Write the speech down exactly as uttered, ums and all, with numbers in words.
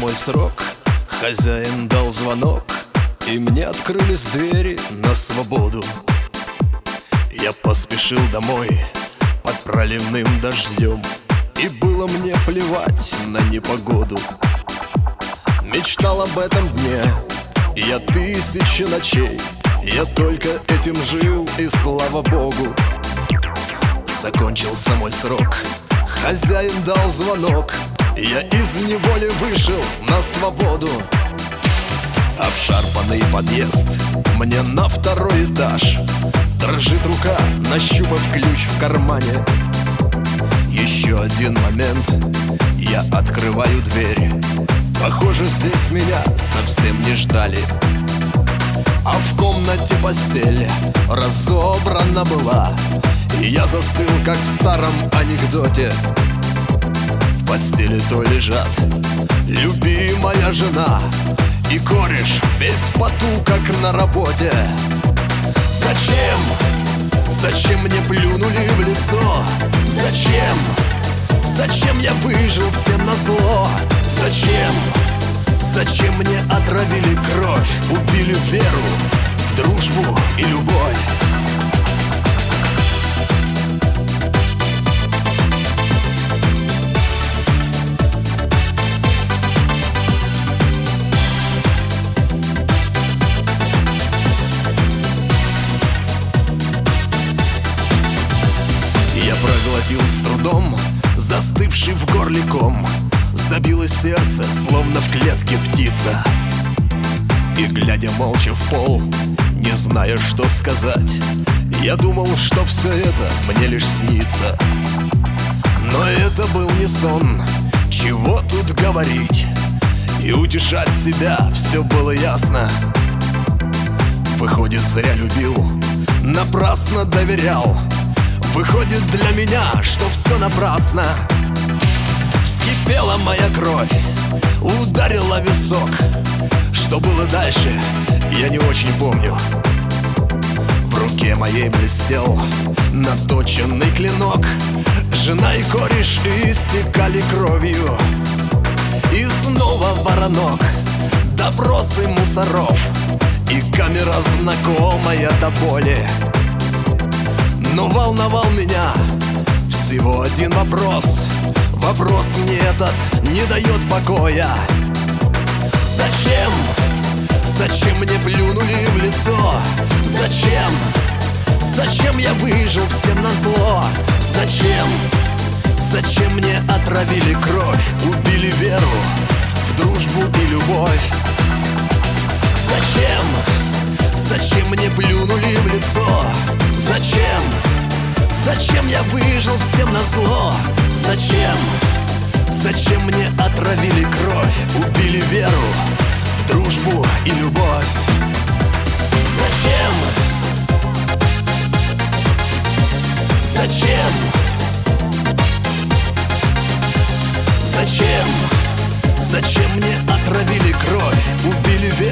мой срок, хозяин дал звонок, и мне открылись двери на свободу. Я поспешил домой под проливным дождем, и было мне плевать на непогоду. Мечтал об этом дне я тысячи ночей, я только этим жил, и слава богу. Закончился мой срок, хозяин дал звонок, я из неволи вышел на свободу. Обшарпанный подъезд, мне на второй этаж, дрожит рука, нащупав ключ в кармане. Еще один момент, я открываю дверь, похоже, здесь меня совсем не ждали. А в комнате постель разобрана была, и я застыл, как в старом анекдоте. В постели то лежат любимая жена и кореш, весь в поту, как на работе. Зачем? Зачем мне плюнули в лицо? Зачем? Зачем я выжил всем назло? Зачем? Зачем мне отравили кровь, убили веру в дружбу и любовь? Я проглотил с трудом застывший в горле ком, забилось сердце, словно в клетке птица. И глядя молча в пол, не зная, что сказать, я думал, что все это мне лишь снится. Но это был не сон, чего тут говорить, и утешать себя все было ясно. Выходит, зря любил, напрасно доверял. Выходит, для меня, что все напрасно. Вскипела моя кровь, ударила висок. Что было дальше, я не очень помню. В руке моей блестел наточенный клинок. Жена и кореш истекали кровью. И снова воронок, допросы мусоров, и камера знакомая до боли. Но волновал меня всего один вопрос. Вопрос мне этот не дает покоя. Зачем? Зачем мне плюнули в лицо? Зачем? Зачем я выжил всем назло? Зачем? Зачем мне отравили кровь, убили веру в дружбу и любовь? Зачем? Зачем мне плюнули в лицо? Зачем? Зачем я выжил всем назло? Зачем? Зачем мне отравили кровь, убили веру в дружбу и любовь? Зачем? Зачем? Зачем? Зачем мне отравили кровь, убили веру